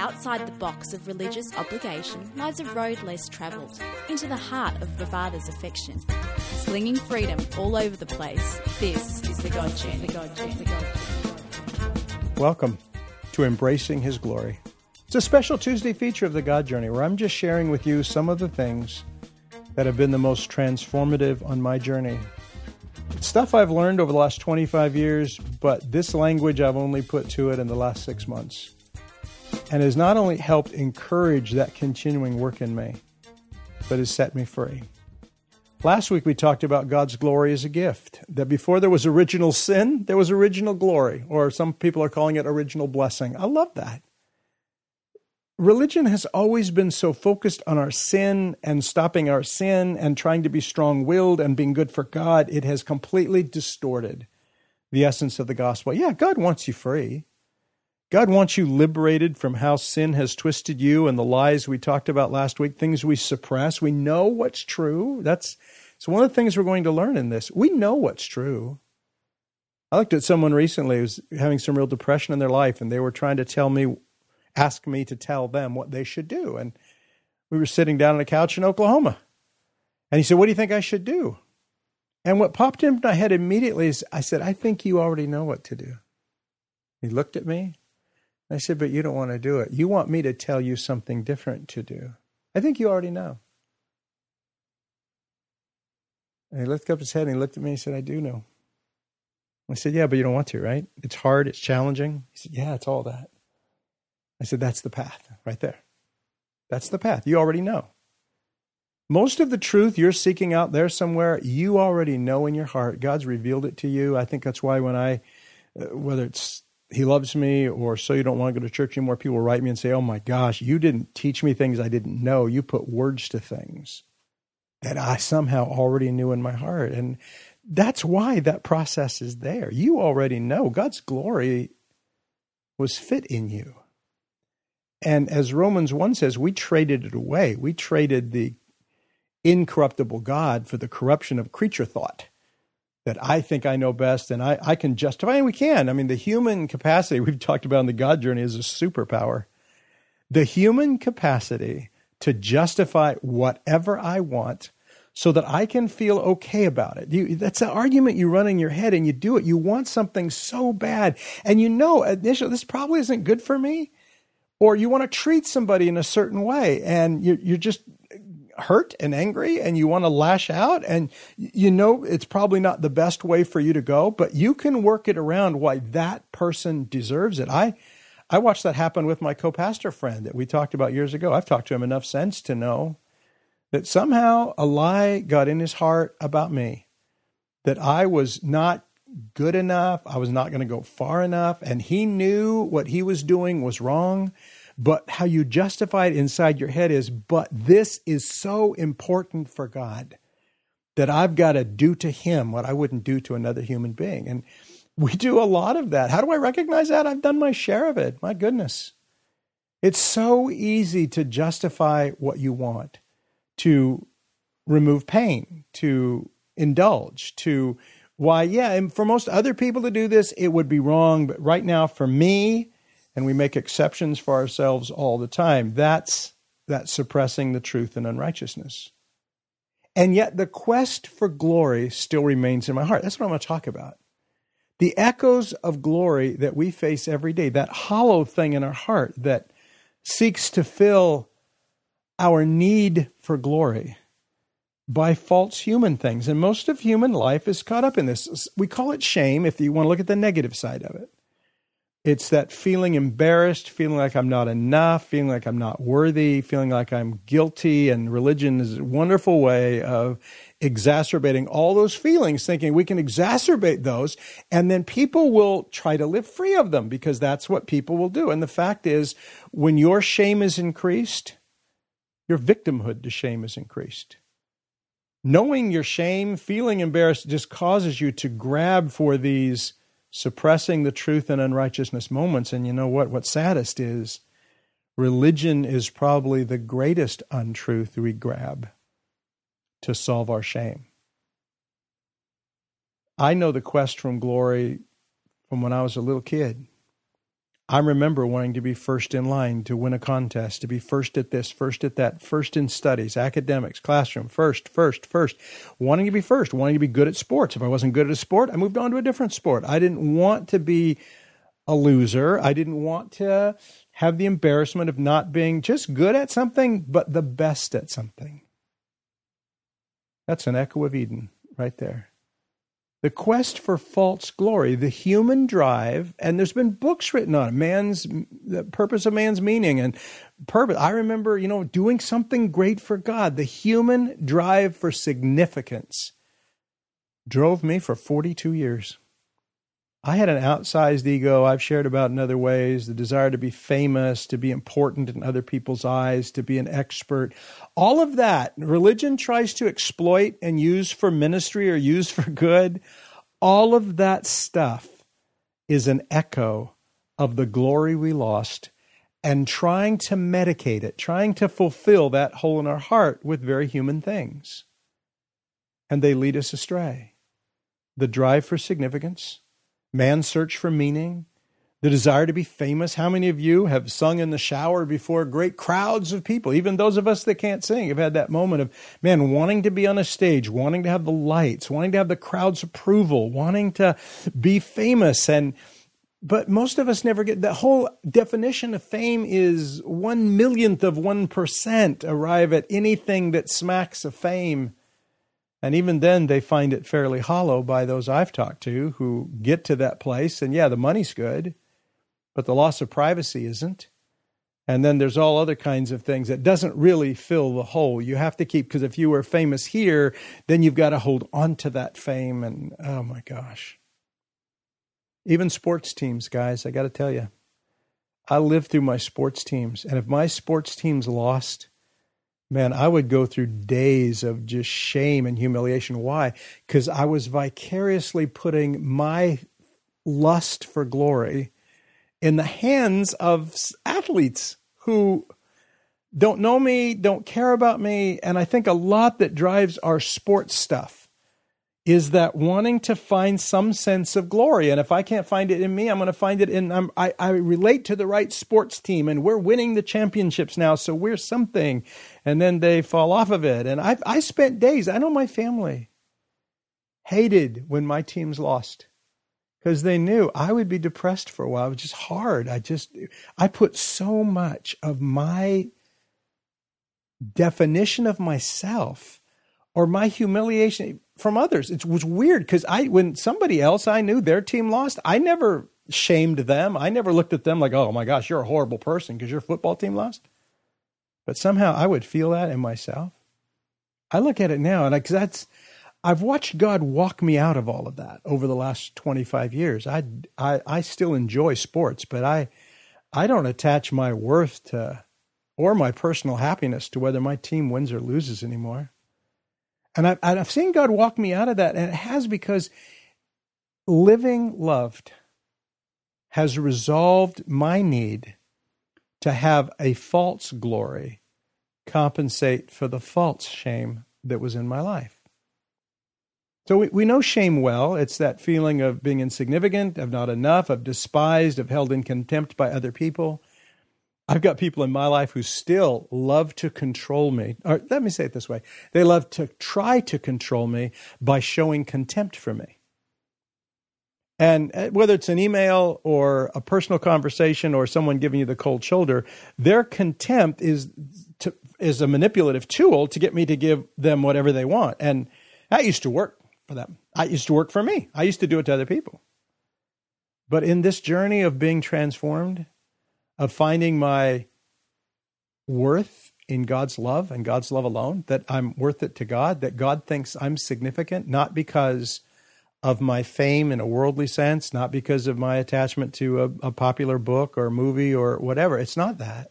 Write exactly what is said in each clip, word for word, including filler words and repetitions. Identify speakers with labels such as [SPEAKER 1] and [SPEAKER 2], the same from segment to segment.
[SPEAKER 1] Outside the box of religious obligation lies a road less travelled, into the heart of the Father's affection. Slinging freedom all over the place, this is the God Journey. The God Journey. The God Journey.
[SPEAKER 2] Welcome to Embracing His Glory. It's a special Tuesday feature of the God Journey where I'm just sharing with you some of the things that have been the most transformative on my journey. It's stuff I've learned over the last twenty-five years, but this language I've only put to it in the last six months. And has not only helped encourage that continuing work in me, but has set me free. Last week we talked about God's glory as a gift, that before there was original sin, there was original glory, or some people are calling it original blessing. I love that. Religion has always been so focused on our sin and stopping our sin and trying to be strong-willed and being good for God, it has completely distorted the essence of the gospel. Yeah, God wants you free. God wants you liberated from how sin has twisted you and the lies we talked about last week, things we suppress. We know what's true. That's so one of the things we're going to learn in this. We know what's true. I looked at someone recently who was having some real depression in their life, and they were trying to tell me, ask me to tell them what they should do. And we were sitting down on a couch in Oklahoma. And he said, "What do you think I should do?" And what popped into my head immediately is, I said, "I think you already know what to do." He looked at me. I said, "But you don't want to do it. You want me to tell you something different to do. I think you already know." And he lifted up his head and he looked at me and he said, "I do know." I said, "Yeah, but you don't want to, right? It's hard. It's challenging." He said, "Yeah, it's all that." I said, "That's the path right there. That's the path. You already know. Most of the truth you're seeking out there somewhere, you already know in your heart. God's revealed it to you. I think that's why when I, uh, whether it's He loves me or so you don't want to go to church anymore, people write me and say, "Oh my gosh, you didn't teach me things I didn't know. You put words to things that I somehow already knew in my heart." And that's why that process is there. You already know God's glory was fit in you. And as Romans one says, we traded it away. We traded the incorruptible God for the corruption of creature thought. That I think I know best and I, I can justify, and we can. I mean, the human capacity we've talked about in the God Journey is a superpower. The human capacity to justify whatever I want so that I can feel okay about it. You, that's the argument you run in your head and you do it. You want something so bad and you know initially this probably isn't good for me. Or you want to treat somebody in a certain way and you're, you're just hurt and angry and you want to lash out and you know it's probably not the best way for you to go, but you can work it around why that person deserves it. I I watched that happen with my co-pastor friend that we talked about years ago. I've talked to him enough since to know that somehow a lie got in his heart about me, that I was not good enough, I was not going to go far enough, and he knew what he was doing was wrong. But how you justify it inside your head is, but this is so important for God that I've got to do to him what I wouldn't do to another human being. And we do a lot of that. How do I recognize that? I've done my share of it. My goodness. It's so easy to justify what you want, to remove pain, to indulge, to why, yeah, and for most other people to do this, it would be wrong. But right now, for me, and we make exceptions for ourselves all the time, that's that's suppressing the truth and unrighteousness. And yet the quest for glory still remains in my heart. That's what I'm going to talk about. The echoes of glory that we face every day, that hollow thing in our heart that seeks to fill our need for glory by false human things. And most of human life is caught up in this. We call it shame if you want to look at the negative side of it. It's that feeling embarrassed, feeling like I'm not enough, feeling like I'm not worthy, feeling like I'm guilty. And religion is a wonderful way of exacerbating all those feelings, thinking we can exacerbate those, and then people will try to live free of them because that's what people will do. And the fact is, when your shame is increased, your victimhood to shame is increased. Knowing your shame, feeling embarrassed just causes you to grab for these suppressing the truth and unrighteousness moments. And you know what? What's saddest is religion is probably the greatest untruth we grab to solve our shame. I know the quest from glory from when I was a little kid. I remember wanting to be first in line to win a contest, to be first at this, first at that, first in studies, academics, classroom, first, first, first, wanting to be first, wanting to be good at sports. If I wasn't good at a sport, I moved on to a different sport. I didn't want to be a loser. I didn't want to have the embarrassment of not being just good at something, but the best at something. That's an echo of Eden right there. The quest for false glory, the human drive, and there's been books written on it, man's, the purpose of man's meaning and purpose. I remember, you know, doing something great for God. The human drive for significance drove me for forty-two years. I had an outsized ego I've shared about in other ways, the desire to be famous, to be important in other people's eyes, to be an expert. All of that, religion tries to exploit and use for ministry or use for good. All of that stuff is an echo of the glory we lost and trying to medicate it, trying to fulfill that hole in our heart with very human things. And they lead us astray. The drive for significance, man's search for meaning, the desire to be famous. How many of you have sung in the shower before great crowds of people? Even those of us that can't sing have had that moment of, man, wanting to be on a stage, wanting to have the lights, wanting to have the crowd's approval, wanting to be famous. And but most of us never get, the whole definition of fame is one millionth of one percent arrive at anything that smacks of fame. And even then, they find it fairly hollow by those I've talked to who get to that place. And yeah, the money's good, but the loss of privacy isn't. And then there's all other kinds of things that doesn't really fill the hole. You have to keep, because if you were famous here, then you've got to hold on to that fame. And oh my gosh. Even sports teams, guys, I got to tell you, I lived through my sports teams. And if my sports teams lost, man, I would go through days of just shame and humiliation. Why? Because I was vicariously putting my lust for glory in the hands of athletes who don't know me, don't care about me. And I think a lot that drives our sports stuff is that wanting to find some sense of glory. And if I can't find it in me, I'm going to find it in, I'm, I, I relate to the right sports team and we're winning the championships now, so we're something. And then they fall off of it. And I I spent days, I know my family hated when my teams lost because they knew I would be depressed for a while. It was just hard. I just, I put so much of my definition of myself or my humiliation from others. It was weird because I, when somebody else I knew, their team lost, I never shamed them. I never looked at them like, oh my gosh, you're a horrible person because your football team lost. But somehow I would feel that in myself. I look at it now and I, cause that's, I've watched God walk me out of all of that over the last twenty-five years. I, I, I still enjoy sports, but I, I don't attach my worth to, or my personal happiness to whether my team wins or loses anymore. And I've, I've seen God walk me out of that, and it has because living loved has resolved my need to have a false glory compensate for the false shame that was in my life. So we, we know shame well. It's that feeling of being insignificant, of not enough, of despised, of held in contempt by other people. I've got people in my life who still love to control me. Or let me say it this way. They love to try to control me by showing contempt for me. And whether it's an email or a personal conversation or someone giving you the cold shoulder, their contempt is to, is a manipulative tool to get me to give them whatever they want. And that used to work for them. I used to work for me. I used to do it to other people. But in this journey of being transformed, of finding my worth in God's love and God's love alone, that I'm worth it to God, that God thinks I'm significant, not because of my fame in a worldly sense, not because of my attachment to a, a popular book or movie or whatever. It's not that.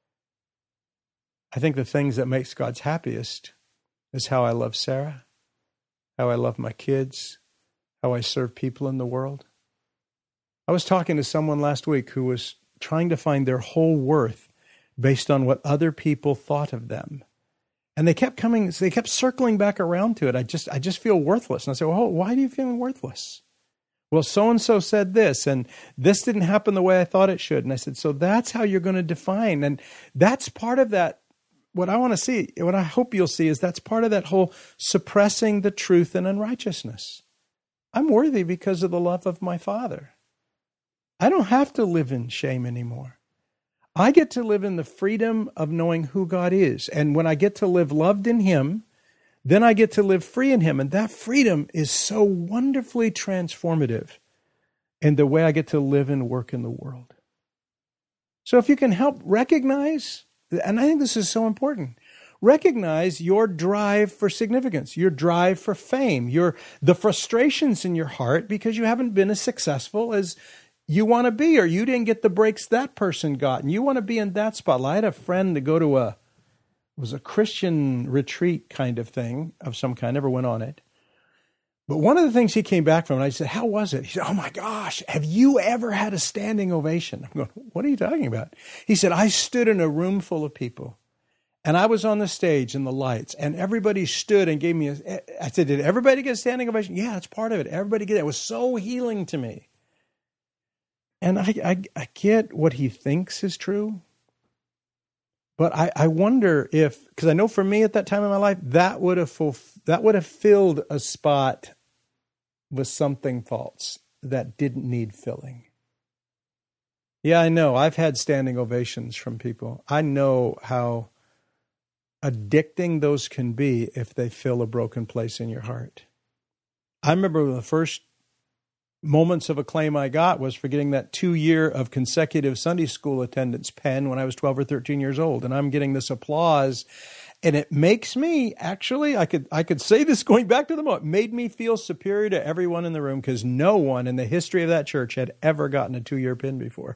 [SPEAKER 2] I think the things that makes God's happiest is how I love Sarah, how I love my kids, how I serve people in the world. I was talking to someone last week who was trying to find their whole worth based on what other people thought of them. And they kept coming, they kept circling back around to it. I just, I just feel worthless. And I said, well, why do you feel worthless? Well, so-and-so said this, and this didn't happen the way I thought it should. And I said, so that's how you're going to define. And that's part of that. What I want to see, what I hope you'll see is that's part of that whole suppressing the truth and unrighteousness. I'm worthy because of the love of my Father. I don't have to live in shame anymore. I get to live in the freedom of knowing who God is. And when I get to live loved in Him, then I get to live free in Him. And that freedom is so wonderfully transformative in the way I get to live and work in the world. So if you can help recognize, and I think this is so important, recognize your drive for significance, your drive for fame, your the frustrations in your heart because you haven't been as successful as you want to be, or you didn't get the breaks that person got, and you want to be in that spotlight. I had a friend to go to a, it was a Christian retreat kind of thing of some kind, never went on it. But one of the things he came back from, and I said, how was it? He said, oh my gosh, have you ever had a standing ovation? I'm going, what are you talking about? He said, I stood in a room full of people, and I was on the stage in the lights, and everybody stood and gave me a, I said, did everybody get a standing ovation? Yeah, it's part of it. Everybody get it. It was so healing to me. And I, I, I get what he thinks is true, but I, I wonder if, because I know for me at that time in my life, that would have fulf- that would have filled a spot with something false that didn't need filling. Yeah, I know. I've had standing ovations from people. I know how addicting those can be if they fill a broken place in your heart. I remember the first moments of acclaim I got was for getting that two year of consecutive Sunday school attendance pen when I was twelve or thirteen years old. And I'm getting this applause, and it makes me actually, I could, I could say this going back to the moment, made me feel superior to everyone in the room because no one in the history of that church had ever gotten a two year pin before.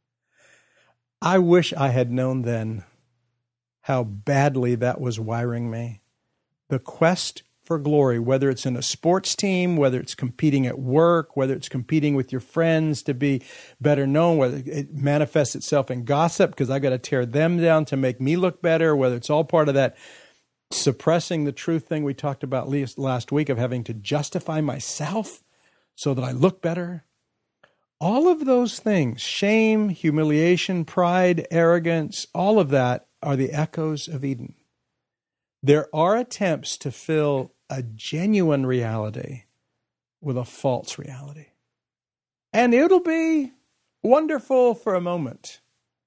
[SPEAKER 2] I wish I had known then how badly that was wiring me. The quest for glory, whether it's in a sports team, whether it's competing at work, whether it's competing with your friends to be better known, whether it manifests itself in gossip because I got to tear them down to make me look better, whether it's all part of that suppressing the truth thing we talked about last week of having to justify myself so that I look better. All of those things, shame, humiliation, pride, arrogance, all of that are the echoes of Eden. There are attempts to fill a genuine reality with a false reality. And it'll be wonderful for a moment.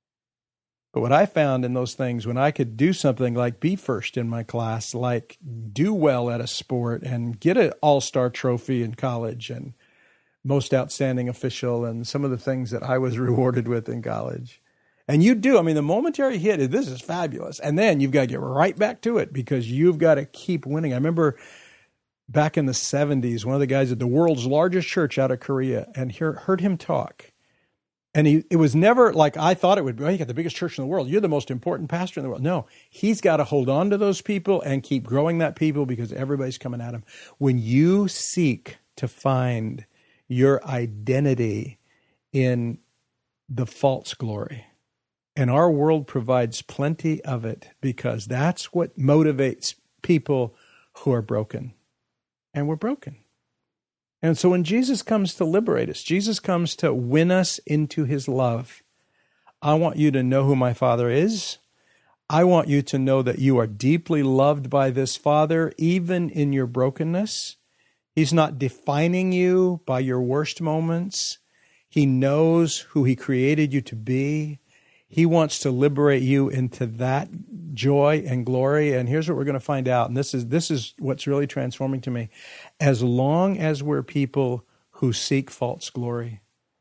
[SPEAKER 2] But what I found in those things, when I could do something like be first in my class, like do well at a sport and get an all-star trophy in college and most outstanding official and some of the things that I was rewarded with in college. And you do. I mean, the momentary hit is, this is fabulous. And then you've got to get right back to it because you've got to keep winning. I remember back in the seventies, one of the guys at the world's largest church out of Korea, and hear, heard him talk. And he, it was never like I thought it would be, oh, you got the biggest church in the world. You're the most important pastor in the world. No, he's got to hold on to those people and keep growing that people because everybody's coming at him. When you seek to find your identity in the false glory, and our world provides plenty of it because that's what motivates people who are broken. And we're broken. And so when Jesus comes to liberate us, Jesus comes to win us into his love. I want you to know who my Father is. I want you to know that you are deeply loved by this Father, even in your brokenness. He's not defining you by your worst moments. He knows who he created you to be. He wants to liberate you into that joy and glory. And here's what we're going to find out. And this is this is what's really transforming to me. As long as we're people who seek false glory,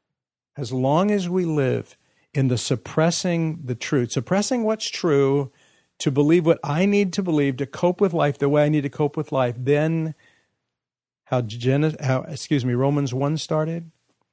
[SPEAKER 2] as long as we live in the suppressing the truth, suppressing what's true, to believe what I need to believe, to cope with life the way I need to cope with life, then how, Gen- how excuse me, Romans one started.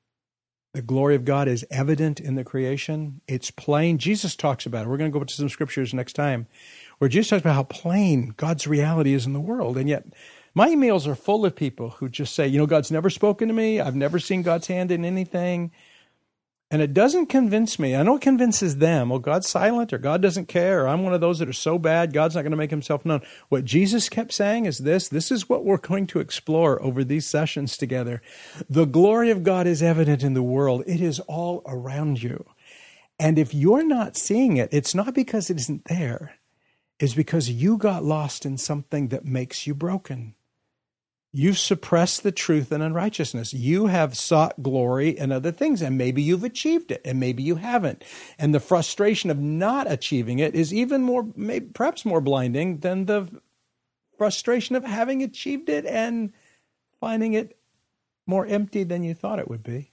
[SPEAKER 2] The glory of God is evident in the creation. It's plain. Jesus talks about it. We're going to go to some scriptures next time where Jesus talks about how plain God's reality is in the world. And yet my emails are full of people who just say, you know, God's never spoken to me. I've never seen God's hand in anything. And it doesn't convince me. I know it convinces them. Oh, God's silent, or God doesn't care, or I'm one of those that are so bad, God's not going to make himself known. What Jesus kept saying is this. This is what we're going to explore over these sessions together. The glory of God is evident in the world. It is all around you. And if you're not seeing it, it's not because it isn't there. It's because you got lost in something that makes you broken. You've suppressed the truth and unrighteousness. You have sought glory and other things, and maybe you've achieved it, and maybe you haven't. And the frustration of not achieving it is even more, maybe, perhaps more blinding than the frustration of having achieved it and finding it more empty than you thought it would be.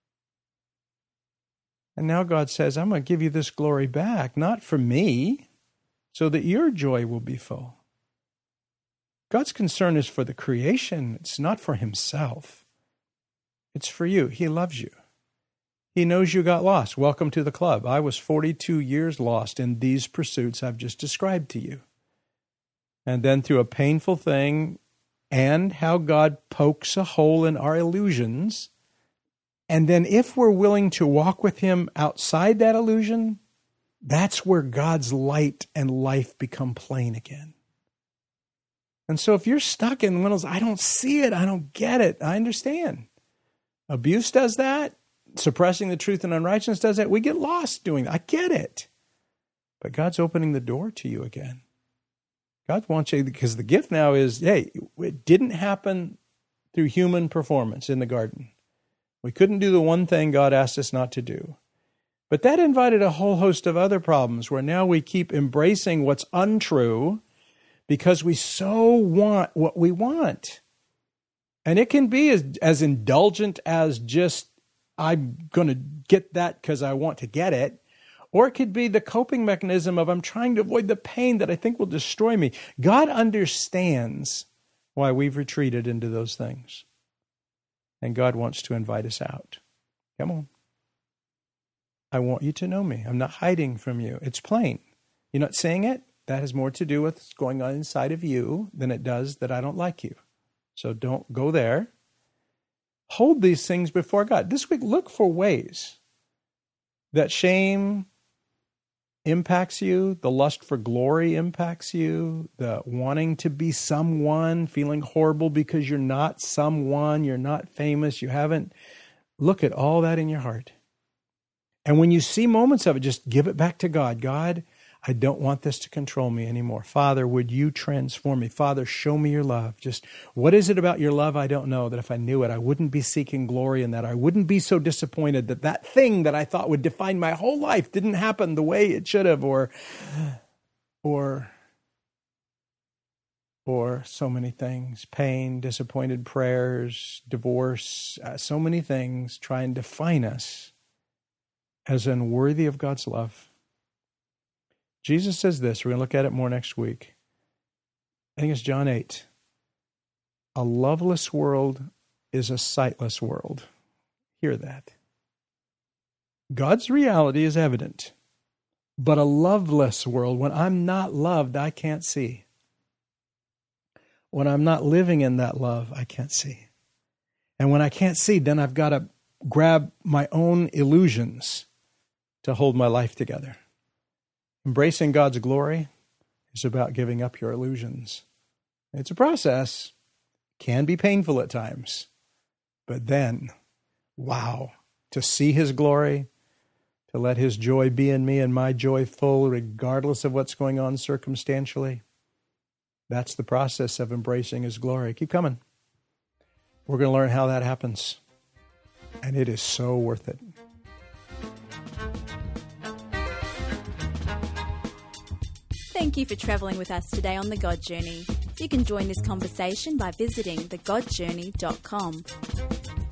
[SPEAKER 2] And now God says, I'm going to give you this glory back, not for me, so that your joy will be full. God's concern is for the creation. It's not for himself. It's for you. He loves you. He knows you got lost. Welcome to the club. I was forty-two years lost in these pursuits I've just described to you. And then through a painful thing and how God pokes a hole in our illusions. And then if we're willing to walk with him outside that illusion, that's where God's light and life become plain again. And so if you're stuck in one of those, I don't see it, I don't get it, I understand. Abuse does that. Suppressing the truth and unrighteousness does that. We get lost doing that. I get it. But God's opening the door to you again. God wants you, because the gift now is, hey, it didn't happen through human performance in the garden. We couldn't do the one thing God asked us not to do. But that invited a whole host of other problems where now we keep embracing what's untrue because we so want what we want. And it can be as, as indulgent as just, I'm going to get that because I want to get it. Or it could be the coping mechanism of I'm trying to avoid the pain that I think will destroy me. God understands why we've retreated into those things. And God wants to invite us out. Come on. I want you to know me. I'm not hiding from you. It's plain. You're not saying it. That has more to do with what's going on inside of you than it does that I don't like you. So don't go there. Hold these things before God. This week, look for ways that shame impacts you, the lust for glory impacts you, the wanting to be someone, feeling horrible because you're not someone, you're not famous, you haven't. Look at all that in your heart. And when you see moments of it, just give it back to God. God, I don't want this to control me anymore. Father, would you transform me? Father, show me your love. Just what is it about your love I don't know that if I knew it, I wouldn't be seeking glory in that. I wouldn't be so disappointed that that thing that I thought would define my whole life didn't happen the way it should have, or, or, or so many things, pain, disappointed prayers, divorce, uh, so many things try and define us as unworthy of God's love. Jesus says this, we're going to look at it more next week. I think it's John eight. A loveless world is a sightless world. Hear that. God's reality is evident, but a loveless world, when I'm not loved, I can't see. When I'm not living in that love, I can't see. And when I can't see, then I've got to grab my own illusions to hold my life together. Embracing God's glory is about giving up your illusions. It's a process. Can be painful at times. But then, wow, to see his glory, to let his joy be in me and my joy full regardless of what's going on circumstantially, that's the process of embracing his glory. Keep coming. We're going to learn how that happens. And it is so worth it.
[SPEAKER 1] Thank you for travelling with us today on The God Journey. You can join this conversation by visiting the god journey dot com.